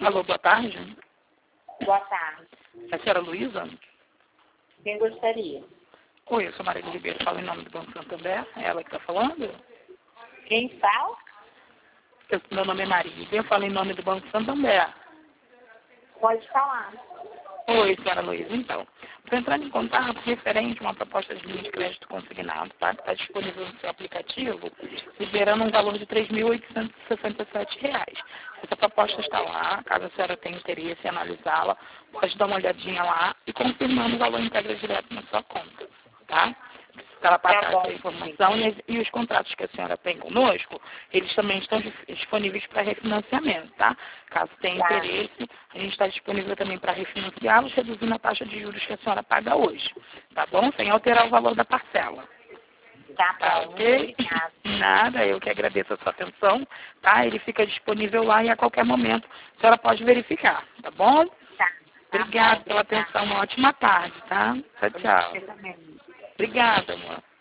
Alô, boa tarde. Boa tarde. É a senhora Luísa? Quem gostaria? Oi, eu sou Maria Ribeiro, falo em nome do Banco Santander. É ela que está falando? Quem fala? Meu nome é Maria, eu falo em nome do Banco Santander. Pode falar. Oi, senhora Luísa. Então, estou entrando em contato referente a uma proposta de linha de crédito consignado, tá? Que está disponível no seu aplicativo, liberando um valor de R$ 3.867. Essa proposta está lá, caso a senhora tenha interesse em analisá-la, pode dar uma olhadinha lá e confirmando o valor integra direto na sua conta, tá? Se ela passar essa informação e os contratos que a senhora tem conosco, eles também estão disponíveis para refinanciamento, tá? Caso tenha interesse, a gente está disponível também para refinanciá-los, reduzindo a taxa de juros que a senhora paga hoje, tá bom? Sem alterar o valor da parcela. Tá bom, Ok? Nada, eu que agradeço a sua atenção, tá? Ele fica disponível lá e a qualquer momento a senhora pode verificar, tá bom? Tá. Obrigada pela atenção, uma ótima tarde, tá? Tchau, tchau. Obrigada, amor.